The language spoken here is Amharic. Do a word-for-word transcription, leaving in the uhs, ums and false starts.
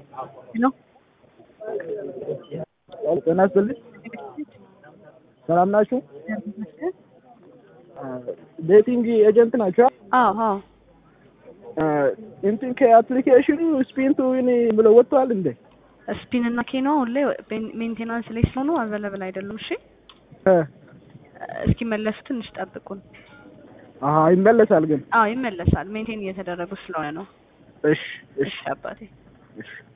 ነው ጤና ይስጥልኝ ሰላም ናችሁ? ዴቲንግ ኤጀንት ናችሁ? አዎ አዎ እንትን ከአፕሊኬሽኑ ስፒን ቱ ዊን ብለው ወጥቷል እንዴ? ስፒን እና ኬኖ ሁሌ ሜንቴናንስ ላይ ስለሆኑ አቬለብል አይደሉም። እሺ እስኪ መለሱ ትንሽ ጠብቁን። አሃ ይመለሳል ግን? አዎ ይመለሳል። ሜንቴን እየተደረጉ ስለሆነ ነው። እሺ እሺ አባቴ እሺ